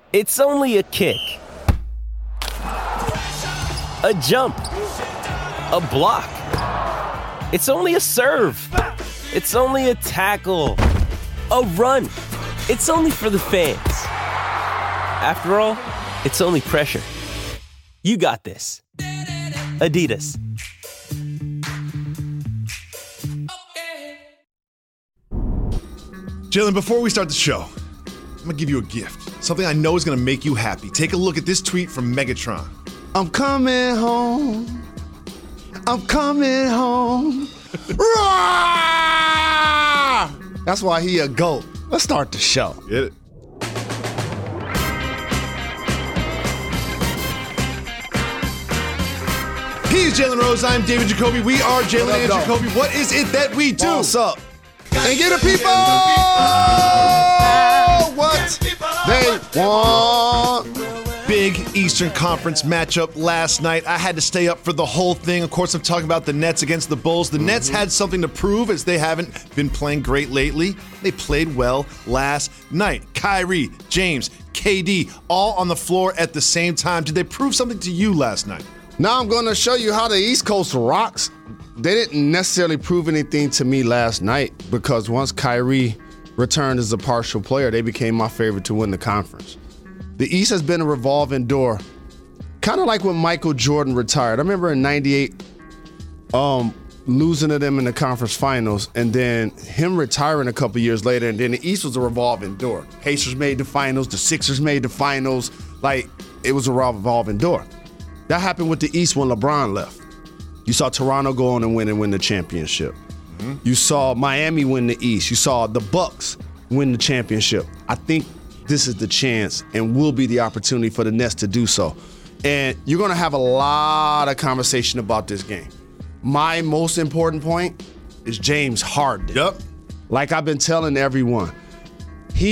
It's only a kick, a jump, a block. It's only a serve. It's only a tackle, a run. It's only for the fans. After all, it's only pressure. You got this. Adidas. Jalen, before we start the show, I'm going to give you a gift. Something I know is going to make you happy. Take a look at this tweet from Megatron. I'm coming home. I'm coming home. That's why he a GOAT. Let's start the show. Get it. He's Jalen Rose. I'm David Jacoby. We are Jalen and Jacoby. What is it that we do? What's up? And get the people what they want. Big Eastern Conference matchup last night. I had to stay up for the whole thing. Of course, I'm talking about the Nets against the Bulls. The Nets had something to prove, as they haven't been playing great lately. They played well last night. Kyrie, James, KD, all on the floor at the same time. Did they prove something to you last night? Now I'm going to show you how the East Coast rocks. They didn't necessarily prove anything to me last night because once Kyrie returned as a partial player, they became my favorite to win the conference. The East has been a revolving door, kind of like when Michael Jordan retired. I remember in '98 losing to them in the conference finals and then him retiring a couple years later, and then the East was a revolving door. Pacers made the finals, the Sixers made the finals. Like, it was a revolving door. That happened with the East when LeBron left. You saw Toronto go on and win the championship. Mm-hmm. You saw Miami win the East. You saw the Bucks win the championship. I think this is the chance and will be the opportunity for the Nets to do so. And you're going to have a lot of conversation about this game. My most important point is James Harden. Yep. Like I've been telling everyone, he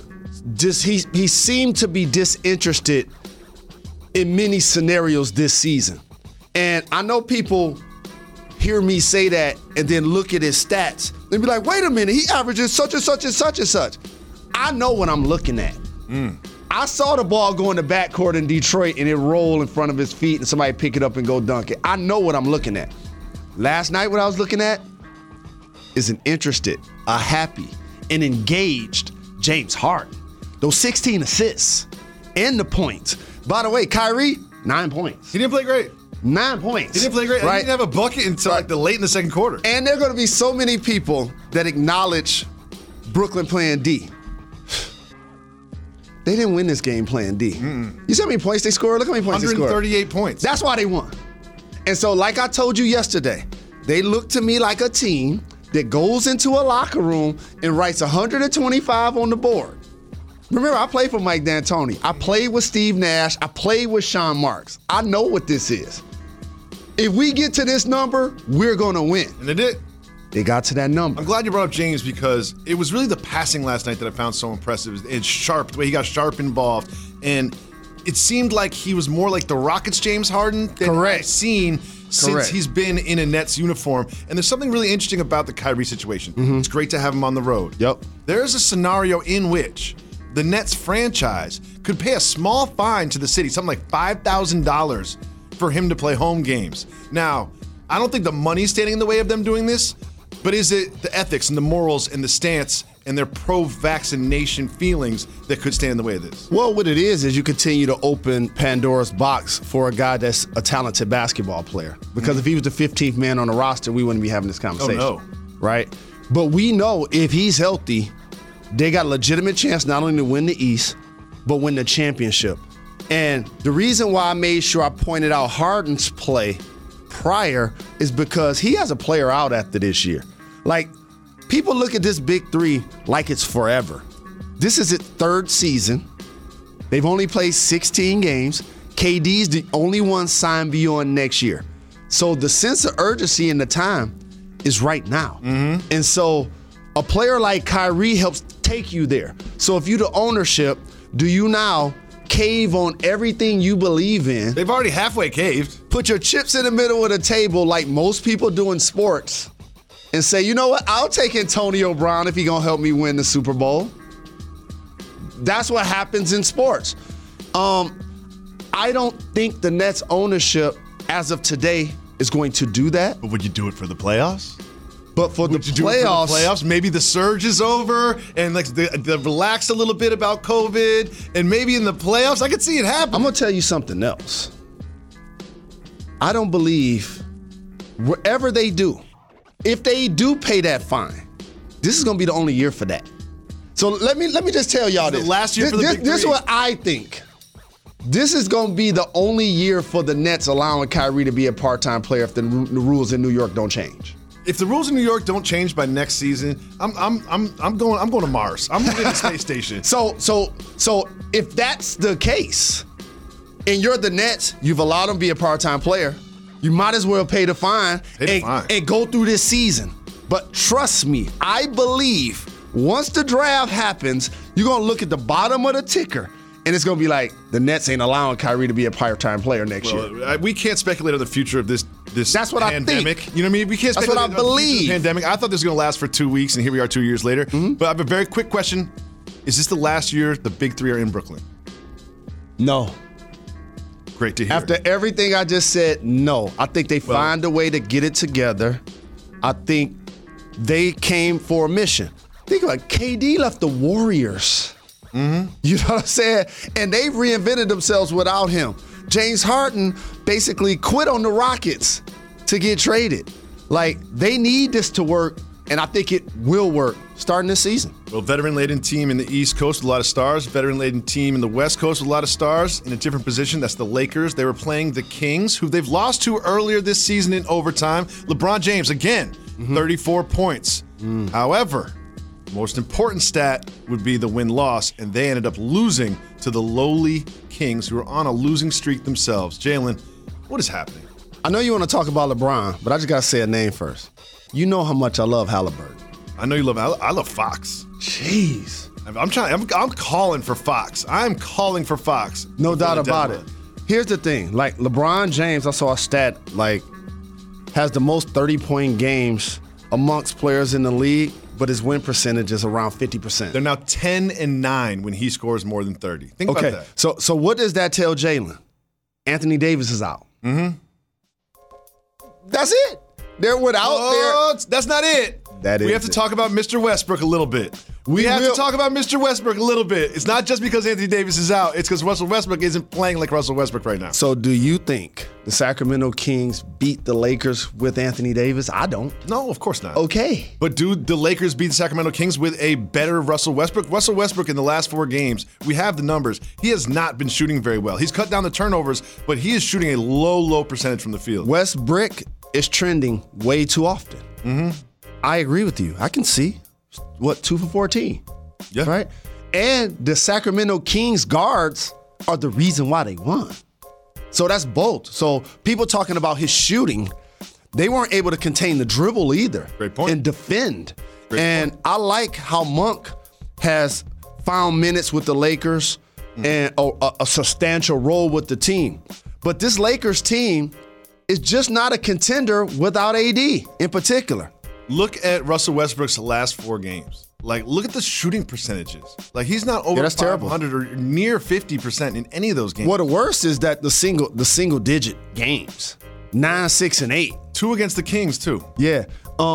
seemed to be disinterested in many scenarios this season. And I know people hear me say that and then look at his stats and be like, wait a minute, he averages such and such and such and such. I know what I'm looking at. I saw the ball go in the backcourt in Detroit and it roll in front of his feet and somebody pick it up and go dunk it. I know what I'm looking at. Last night what I was looking at is an interested, a happy, an engaged James Harden. Those 16 assists and the points. By the way, Kyrie, 9 points. He didn't play great. 9 points. He didn't play great. Right? He didn't have a bucket until like the late in the second quarter. And there are going to be so many people that acknowledge Brooklyn playing D. They didn't win this game playing D. You see how many points they scored? Look how many points they scored. 138 points. That's why they won. And so, like I told you yesterday, they look to me like a team that goes into a locker room and writes 125 on the board. Remember, I played for Mike D'Antoni. I played with Steve Nash. I played with Sean Marks. I know what this is. If we get to this number, we're going to win. And they did. They got to that number. I'm glad you brought up James because it was really the passing last night that I found so impressive. It's sharp, the way he got sharp involved. And it seemed like he was more like the Rockets' James Harden than I've seen since he's been in a Nets uniform. And there's something really interesting about the Kyrie situation. It's great to have him on the road. There's a scenario in which the Nets franchise could pay a small fine to the city, something like $5,000 for him to play home games. Now, I don't think the money's standing in the way of them doing this, but is it the ethics and the morals and the stance and their pro-vaccination feelings that could stand in the way of this? Well, what it is you continue to open Pandora's box for a guy that's a talented basketball player. Because if he was the 15th man on the roster, we wouldn't be having this conversation. Oh, no. Right? But we know if he's healthy, they got a legitimate chance not only to win the East, but win the championship. And the reason why I made sure I pointed out Harden's play prior is because he has a player out after this year. Like, people look at this big three like it's forever. This is its third season. They've only played 16 games. KD's the only one signed beyond next year. So the sense of urgency and the time is right now. And so a player like Kyrie helps take you there. So if you're the ownership, do you now cave on everything you believe in? They've already halfway caved. Put your chips in the middle of the table like most people do in sports and say, you know what, I'll take Antonio Brown if he's going to help me win the Super Bowl. that's what happens in sports. I don't think the Nets ownership, as of today, is going to do that. But would you do it for the playoffs? But for the playoffs, maybe the surge is over and like they relax a little bit about COVID, and maybe in the playoffs, I could see it happen. I'm gonna tell you something else. I don't believe whatever they do, if they do pay that fine, this is gonna be the only year for that. So let me just tell y'all this. The last year for the Big Three. This is what I think. This is going to be the only year for the Nets allowing Kyrie to be a part-time player if the rules in New York don't change. If the rules in New York don't change by next season, I'm going to Mars. I'm going to the space station. So if that's the case, and you're the Nets, you've allowed him to be a part-time player, you might as well pay the fine and go through this season. But trust me, I believe once the draft happens, you're going to look at the bottom of the ticker, and it's going to be like, the Nets ain't allowing Kyrie to be a part-time player next year. We can't speculate on the future of this That's what pandemic. I think. You know what I mean? We can't speculate That's what I believe. On the pandemic. I thought this was going to last for 2 weeks, and here we are 2 years later. Mm-hmm. But I have a very quick question. Is this the last year the Big Three are in Brooklyn? No. Great to hear. After everything I just said, no. I think they find a way to get it together. I think they came for a mission. Think about it. KD left the Warriors. Mm-hmm. You know what I'm saying? And they reinvented themselves without him. James Harden basically quit on the Rockets to get traded. Like, they need this to work, and I think it will work starting this season. Well, veteran-laden team in the East Coast with a lot of stars. Veteran-laden team in the West Coast with a lot of stars. In a different position, that's the Lakers. They were playing the Kings, who they've lost to earlier this season in overtime. LeBron James, again, 34 points. However, most important stat would be the win-loss, and they ended up losing to the lowly Kings, who are on a losing streak themselves. Jalen, what is happening? I know you want to talk about LeBron, but I just got to say a name first. You know how much I love Halliburton. I know you love. I love Fox. Jeez. I'm calling for Fox. I'm calling for Fox. No doubt about it. Here's the thing. Like, LeBron James, I saw a stat, like, has the most 30-point games amongst players in the league, but his win percentage is around 50%. They're now 10-9 when he scores more than 30. Think about that. So what does that tell Jalen? Anthony Davis is out. Mm-hmm. That's it. They're without That's not it. We have to talk about Mr. Westbrook a little bit. We have to talk about Mr. Westbrook a little bit. It's not just because Anthony Davis is out. It's because Russell Westbrook isn't playing like Russell Westbrook right now. So do you think the Sacramento Kings beat the Lakers with Anthony Davis? I don't. No, of course not. Okay. But do the Lakers beat the Sacramento Kings with a better Russell Westbrook? Russell Westbrook in the last 4 games, we have the numbers. He has not been shooting very well. He's cut down the turnovers, but he is shooting a low percentage from the field. Westbrook is trending way too often. Mm-hmm. I agree with you. I can see, 2 for 14. Yeah. Right? And the Sacramento Kings guards are the reason why they won. So that's both. So people talking about his shooting, they weren't able to contain the dribble either. Great point. And defend. Great point. I like how Monk has found minutes with the Lakers and a substantial role with the team. But this Lakers team is just not a contender without AD in particular. Look at Russell Westbrook's last 4 games. Like, look at the shooting percentages. Like, he's not over 500 or near 50% in any of those games. Well, the worst is that the single digit games, 9, 6, and 8. 2 against the Kings too. Yeah.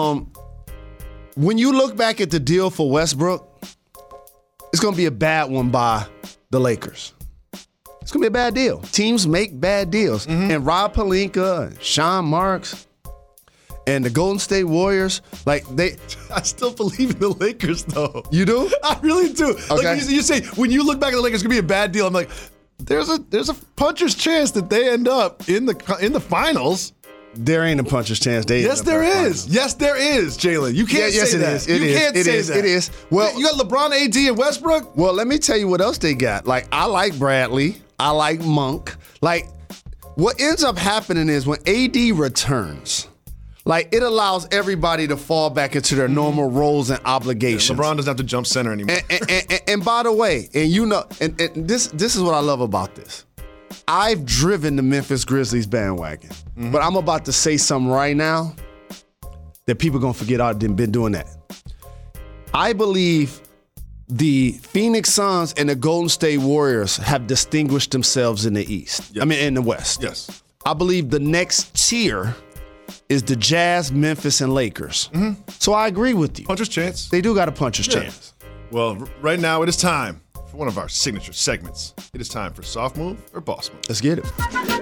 When you look back at the deal for Westbrook, it's going to be a bad one by the Lakers. It's going to be a bad deal. Teams make bad deals. Mm-hmm. And Rob Pelinka, Sean Marks, and the Golden State Warriors, I still believe in the Lakers, though. You do? I really do. Okay. Like you say, when you look back at the Lakers, it's gonna be a bad deal. I'm like, there's a puncher's chance that they end up in the finals. There ain't a puncher's chance. Yes, there is. Yes, there is, Jalen. You can't say that. You can't say that. It is. Well, you got LeBron, AD, and Westbrook. Well, let me tell you what else they got. Like, I like Bradley. I like Monk. Like, what ends up happening is when AD returns, like, it allows everybody to fall back into their normal roles and obligations. LeBron doesn't have to jump center anymore. And by the way, and you know, and this is what I love about this. I've driven the Memphis Grizzlies bandwagon, but I'm about to say something right now that people are going to forget I've been doing that. I believe the Phoenix Suns and the Golden State Warriors have distinguished themselves in the East. Yes. In the West. Yes. I believe the next tier is the Jazz, Memphis, and Lakers. Mm-hmm. So I agree with you. Puncher's chance. They do got a puncher's chance. Well, right now it is time for one of our signature segments. It is time for Soft Move or Boss Move. Let's get it.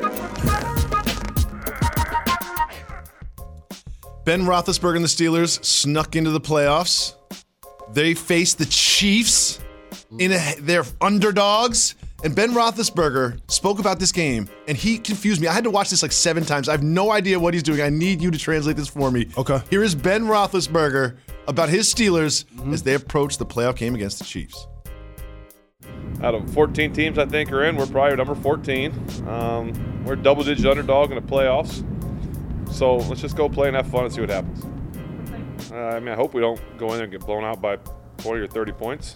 Ben Roethlisberger and the Steelers snuck into the playoffs. They faced the Chiefs they're underdogs. And Ben Roethlisberger spoke about this game, and he confused me. I had to watch this like 7 times. I have no idea what he's doing. I need you to translate this for me. Okay. Here is Ben Roethlisberger about his Steelers as they approach the playoff game against the Chiefs. Out of 14 teams I think are in, we're probably number 14. We're a double-digit underdog in the playoffs. So let's just go play and have fun and see what happens. I hope we don't go in there and get blown out by 20 or 30 points.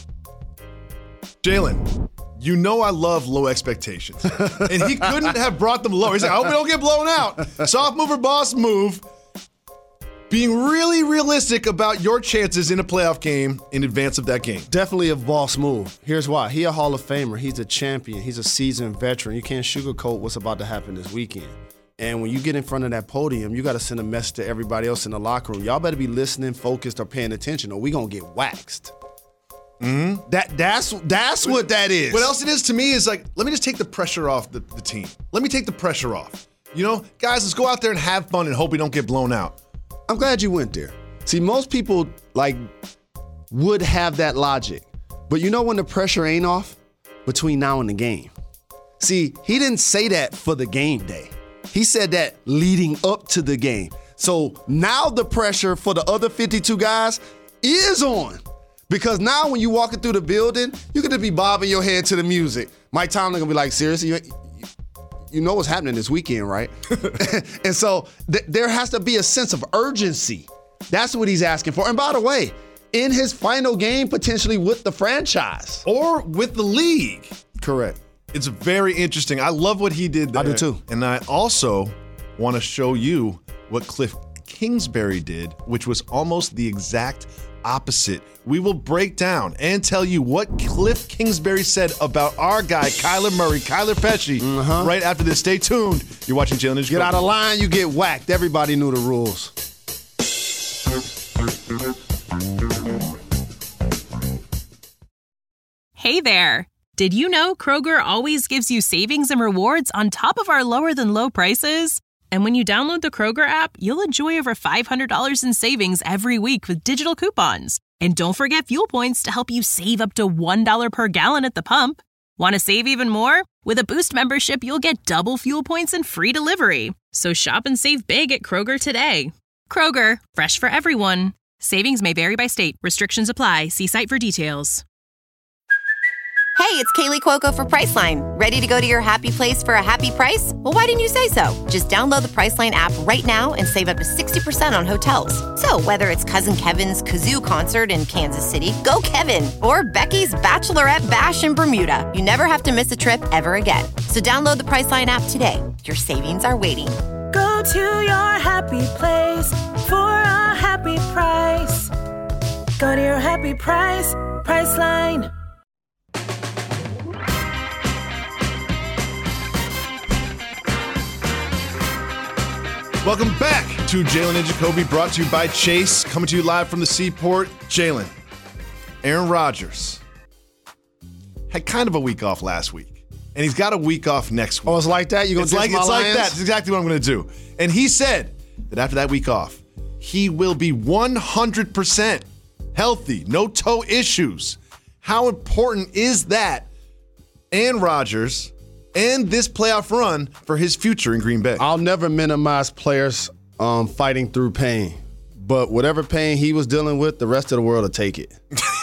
Jalen, you know I love low expectations. And he couldn't have brought them lower. He's like, I hope we don't get blown out. Soft move or boss move. Being really realistic about your chances in a playoff game in advance of that game. Definitely a boss move. Here's why. He a Hall of Famer. He's a champion. He's a seasoned veteran. You can't sugarcoat what's about to happen this weekend. And when you get in front of that podium, you got to send a message to everybody else in the locker room. Y'all better be listening, focused, or paying attention, or we going to get waxed. Mm-hmm. That's what that is. What else it is to me is like, let me just take the pressure off the team. Let me take the pressure off. You know, guys, let's go out there and have fun and hope we don't get blown out. I'm glad you went there. See, most people would have that logic. But you know when the pressure ain't off? Between now and the game. See, he didn't say that for the game day. He said that leading up to the game. So now the pressure for the other 52 guys is on. Because now when you're walking through the building, you're going to be bobbing your head to the music. Mike Tomlin going to be like, seriously, you know what's happening this weekend, right? And so there has to be a sense of urgency. That's what he's asking for. And by the way, in his final game, potentially with the franchise. Or with the league. Correct. It's very interesting. I love what he did there. I do too. And I also want to show you what Cliff Kingsbury did, which was almost the exact opposite. We will break down and tell you what Cliff Kingsbury said about our guy, Kyler Murray, Kyler Pesci, right after this. Stay tuned. You're watching Jalen Ninja. Get out of line, you get whacked. Everybody knew the rules. Hey there. Did you know Kroger always gives you savings and rewards on top of our lower than low prices? And when you download the Kroger app, you'll enjoy over $500 in savings every week with digital coupons. And don't forget fuel points to help you save up to $1 per gallon at the pump. Want to save even more? With a Boost membership, you'll get double fuel points and free delivery. So shop and save big at Kroger today. Kroger, fresh for everyone. Savings may vary by state. Restrictions apply. See site for details. Hey, it's Kaylee Cuoco for Priceline. Ready to go to your happy place for a happy price? Well, why didn't you say so? Just download the Priceline app right now and save up to 60% on hotels. So whether it's Cousin Kevin's Kazoo Concert in Kansas City, go Kevin, or Becky's Bachelorette Bash in Bermuda, you never have to miss a trip ever again. So download the Priceline app today. Your savings are waiting. Go to your happy place for a happy price. Go to your happy price, Priceline. Welcome back to Jalen and Jacoby, brought to you by Chase, coming to you live from the Seaport. Jalen, Aaron Rodgers had kind of a week off last week, and he's got a week off next week. Oh, it's like that? You gonna it's like my it's Lions? like that. It's exactly what I'm going to do. And he said that after that week off, he will be 100% healthy, no toe issues. How important is that? And Rodgers and this playoff run for his future in Green Bay. I'll never minimize players fighting through pain. But whatever pain he was dealing with, the rest of the world will take it.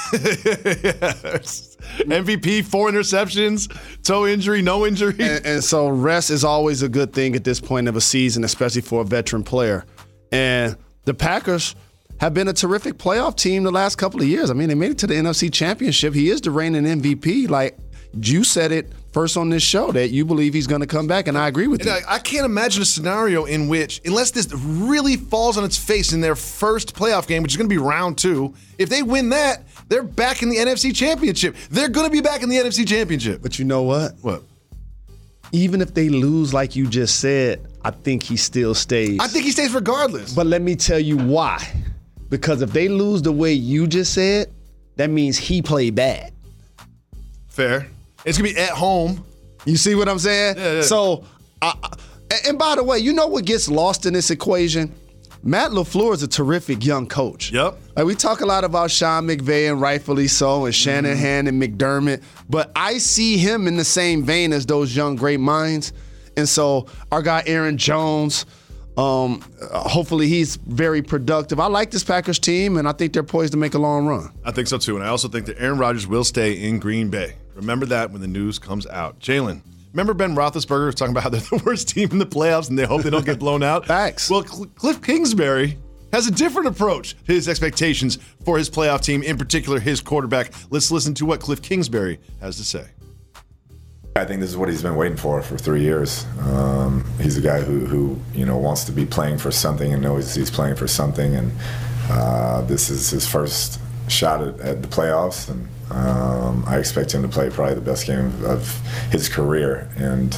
Yes. MVP, 4 interceptions, toe injury, no injury. And so rest is always a good thing at this point of a season, especially for a veteran player. And the Packers have been a terrific playoff team the last couple of years. I mean, they made it to the NFC Championship. He is the reigning MVP. You said it first on this show that you believe he's going to come back, and I agree with you. I can't imagine a scenario in which, unless this really falls on its face in their first playoff game, which is going to be round 2, if they win that, they're back in the NFC Championship. They're going to be back in the NFC Championship. But you know what? What? Even if they lose like you just said, I think he still stays. I think he stays regardless. But let me tell you why. Because if they lose the way you just said, that means he played bad. Fair. It's going to be at home. You see what I'm saying? Yeah. So, and by the way, you know what gets lost in this equation? Matt LaFleur is a terrific young coach. Yep. Like we talk a lot about Sean McVay, and rightfully so, and Shanahan and McDermott, but I see him in the same vein as those young great minds. And so our guy Aaron Jones, hopefully he's very productive. I like this Packers team, and I think they're poised to make a long run. I think so too, and I also think that Aaron Rodgers will stay in Green Bay. Remember that when the news comes out. Jalen, remember Ben Roethlisberger was talking about how they're the worst team in the playoffs and they hope they don't get blown out? Facts. Well, Cliff Kingsbury has a different approach to his expectations for his playoff team, in particular his quarterback. Let's listen to what Cliff Kingsbury has to say. I think this is what he's been waiting for 3 years. He's a guy who wants to be playing for something and knows he's playing for something, and this is his first shot at the playoffs, and I expect him to play probably the best game of his career, and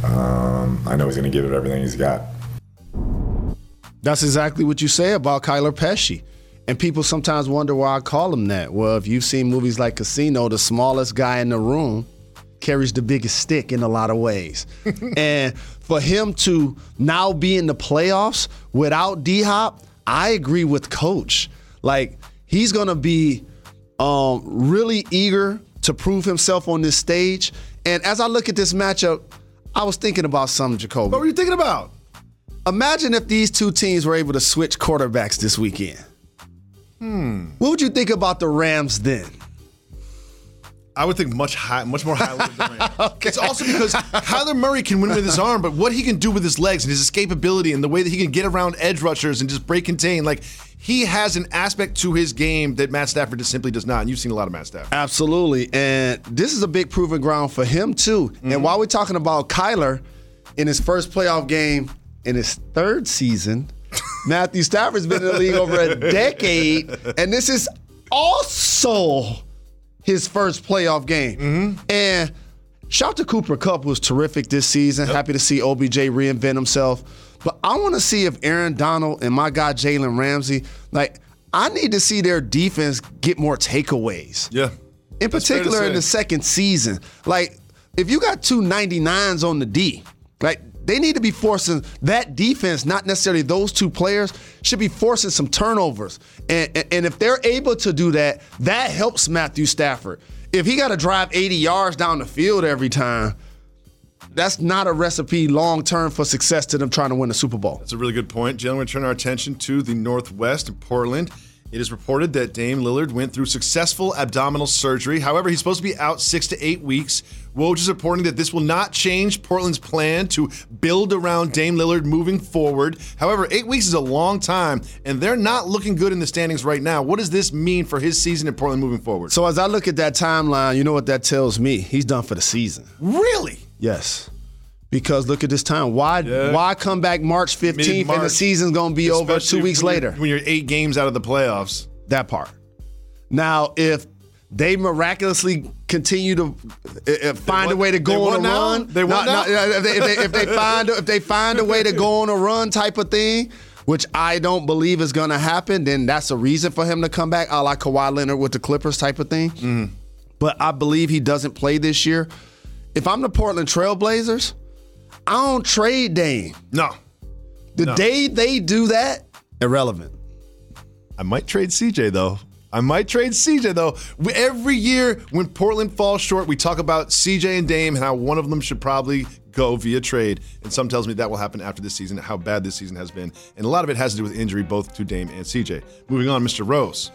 I know he's going to give it everything he's got. That's exactly what you say about Kyler Pesci. And people sometimes wonder why I call him that. Well, if you've seen movies like Casino, the smallest guy in the room carries the biggest stick in a lot of ways. And for him to now be in the playoffs without D-Hop, I agree with Coach. Like, he's going to be really eager to prove himself on this stage. And as I look at this matchup, I was thinking about something, Jacoby. What were you thinking about? Imagine if these two teams were able to switch quarterbacks this weekend. What would you think about the Rams then? I would think much more highly of the Rams. Okay. It's also because Kyler Murray can win with his arm, but what he can do with his legs and his escapability and the way that he can get around edge rushers and just break contain, like, he has an aspect to his game that Matt Stafford just simply does not. And you've seen a lot of Matt Stafford. Absolutely. And this is a big proving ground for him, too. Mm-hmm. And while we're talking about Kyler, in his first playoff game in his third season, Matthew Stafford's been in the league over a decade, and this is also his first playoff game. Mm-hmm. And shout to Cooper Kupp, who was terrific this season. Yep. Happy to see OBJ reinvent himself. But I want to see if Aaron Donald and my guy Jalen Ramsey, like, I need to see their defense get more takeaways. Yeah. In particular in the second season. Like, if you got two 99s on the D, like, they need to be forcing that defense, not necessarily those two players, should be forcing some turnovers. And if they're able to do that, that helps Matthew Stafford. If he got to drive 80 yards down the field every time, that's not a recipe long-term for success to them trying to win the Super Bowl. That's a really good point. Jalen, we're going to turn our attention to the Northwest in Portland. It is reported that Dame Lillard went through successful abdominal surgery. However, he's supposed to be out 6 to 8 weeks. Woj is reporting that this will not change Portland's plan to build around Dame Lillard moving forward. However, 8 weeks is a long time, and they're not looking good in the standings right now. What does this mean for his season in Portland moving forward? So as I look at that timeline, you know what that tells me? He's done for the season. Really? Yes. Because look at this time. Why come back March 15th Mid-March, and the season's going to be over 2 weeks later? When you're 8 games out of the playoffs. That part. Now, if they miraculously continue to find a way to go on a run, if they find a way to go on a run type of thing, which I don't believe is going to happen, then that's a reason for him to come back, a la Kawhi Leonard with the Clippers type of thing. Mm-hmm. But I believe he doesn't play this year. If I'm the Portland Trailblazers, I don't trade Dame. No. The day they do that, irrelevant. I might trade CJ, though. Every year when Portland falls short, we talk about CJ and Dame and how one of them should probably go via trade. And some tells me that will happen after this season, how bad this season has been. And a lot of it has to do with injury, both to Dame and CJ. Moving on, Mr. Rose.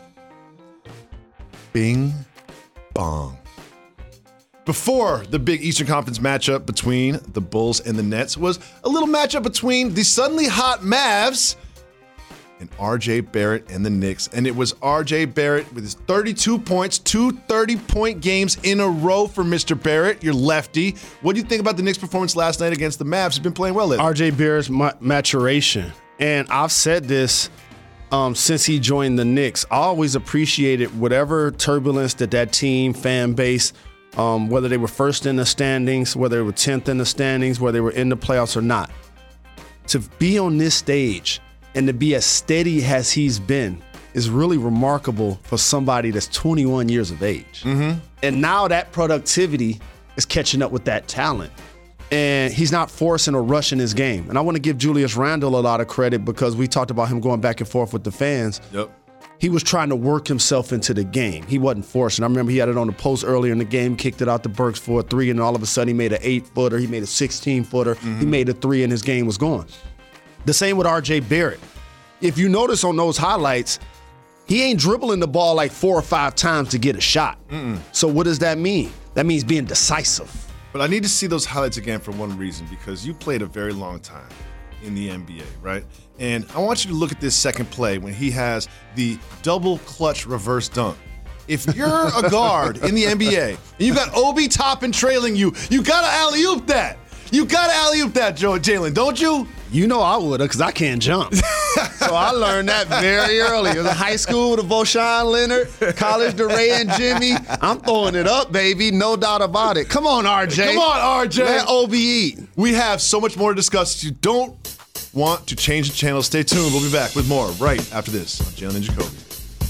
Bing bong. Before the big Eastern Conference matchup between the Bulls and the Nets was a little matchup between the suddenly hot Mavs and R.J. Barrett and the Knicks. And it was R.J. Barrett with his 32 points, 2 30-point games in a row for Mr. Barrett, your lefty. What do you think about the Knicks' performance last night against the Mavs? He's been playing well lately. R.J. Barrett's maturation. And I've said this since he joined the Knicks. I always appreciated whatever turbulence that team, fan base, whether they were first in the standings, whether they were 10th in the standings, whether they were in the playoffs or not. To be on this stage and to be as steady as he's been is really remarkable for somebody that's 21 years of age. Mm-hmm. And now that productivity is catching up with that talent. And he's not forcing or rushing his game. And I want to give Julius Randle a lot of credit because we talked about him going back and forth with the fans. Yep. He was trying to work himself into the game. He wasn't forcing. I remember he had it on the post earlier in the game, kicked it out to Burks for a 3, and all of a sudden he made an 8-footer, he made a 16-footer, He made a 3, and his game was going. The same with R.J. Barrett. If you notice on those highlights, he ain't dribbling the ball like 4 or 5 times to get a shot. So what does that mean? That means being decisive. But I need to see those highlights again for one reason, because you played a very long time in the NBA, right? And I want you to look at this second play when he has the double clutch reverse dunk. If you're a guard in the NBA and you got Obi Toppin trailing you, you gotta alley-oop that. You gotta alley-oop that, Jalen, don't you? You know I would have, because I can't jump. So I learned that very early. It was in high school with Voshan Leonard, college DeRay and Jimmy. I'm throwing it up, baby. No doubt about it. Come on, RJ. Come on, RJ. Let OB eat. We have so much more to discuss. If you don't want to change the channel, stay tuned. We'll be back with more right after this on Jalen and Jacoby.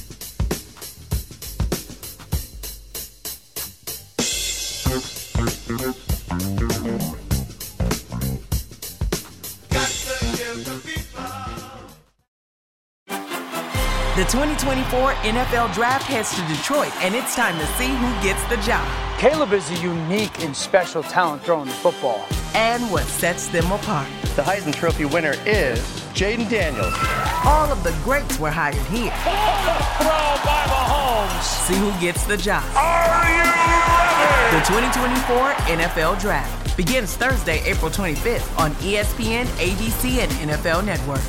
The 2024 NFL Draft heads to Detroit, and it's time to see who gets the job. Caleb is a unique and special talent throwing the football. And what sets them apart. The Heisman Trophy winner is Jaden Daniels. All of the greats were hired here. Throw by Mahomes. See who gets the job. Are you ready? The 2024 NFL Draft begins Thursday, April 25th on ESPN, ABC, and NFL Network.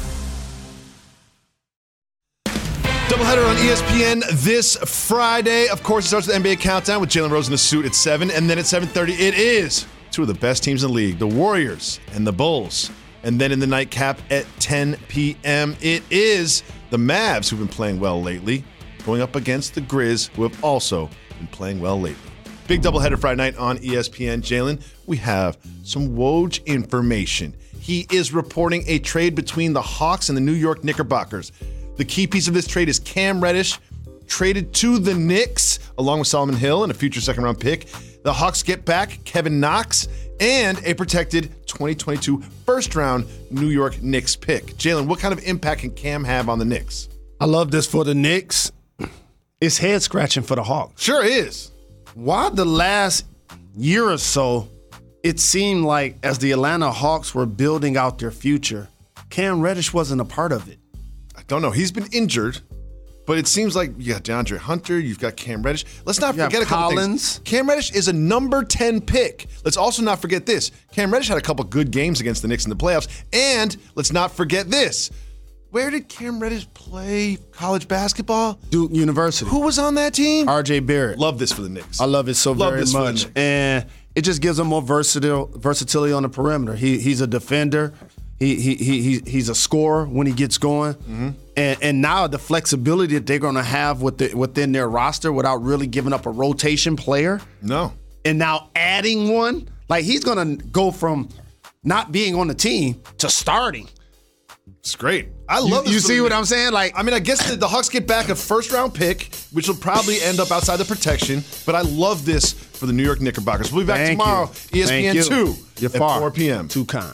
Doubleheader on ESPN this Friday. Of course, it starts with the NBA Countdown with Jalen Rose in a suit at 7. And then at 7:30, it is two of the best teams in the league, the Warriors and the Bulls. And then in the nightcap at 10 p.m., it is the Mavs, who've been playing well lately, going up against the Grizz, who have also been playing well lately. Big doubleheader Friday night on ESPN. Jalen, we have some Woj information. He is reporting a trade between the Hawks and the New York Knickerbockers. The key piece of this trade is Cam Reddish traded to the Knicks along with Solomon Hill and a future second-round pick. The Hawks get back Kevin Knox and a protected 2022 first-round New York Knicks pick. Jalen, what kind of impact can Cam have on the Knicks? I love this for the Knicks. It's head-scratching for the Hawks. Sure is. Why the last year or so, it seemed like as the Atlanta Hawks were building out their future, Cam Reddish wasn't a part of it. Don't know. He's been injured, but it seems like you got DeAndre Hunter, you've got Cam Reddish. Let's not forget a couple things. Cam Reddish is a number 10 pick. Let's also not forget this. Cam Reddish had a couple good games against the Knicks in the playoffs. And let's not forget this. Where did Cam Reddish play college basketball? Duke University. Who was on that team? R.J. Barrett. Love this for the Knicks. I love it so very much. And it just gives him more versatility on the perimeter. He's a defender. He's a scorer when he gets going. Mm-hmm. And now the flexibility that they're going to have within their roster without really giving up a rotation player. No. And now adding one. Like, he's going to go from not being on the team to starting. It's great. I love this. You see what I'm saying? Like, I mean, I guess the Hawks get back a first-round pick, which will probably end up outside the protection, but I love this for the New York Knickerbockers. We'll be back tomorrow, ESPN 2 at 4 p.m. Too kind.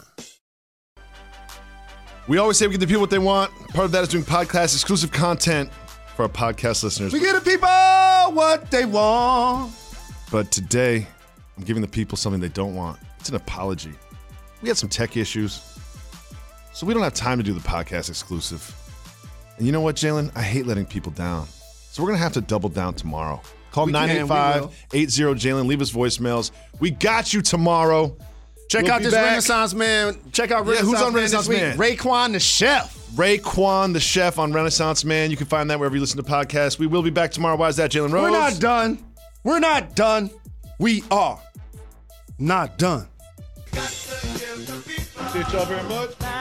We always say we give the people what they want. Part of that is doing podcast exclusive content for our podcast listeners. We give the people what they want. But today, I'm giving the people something they don't want. It's an apology. We had some tech issues, so we don't have time to do the podcast exclusive. And you know what, Jalen? I hate letting people down. So we're going to have to double down tomorrow. Call 985-80-JALEN. Leave us voicemails. We got you tomorrow. Check out this Renaissance Man. Check out Renaissance who's on Man Renaissance this week. Man? Raekwon the Chef. Raekwon the Chef on Renaissance Man. You can find that wherever you listen to podcasts. We will be back tomorrow. Why is that, Jalen Rose? We're not done. We're not done. We are not done. Appreciate y'all very much.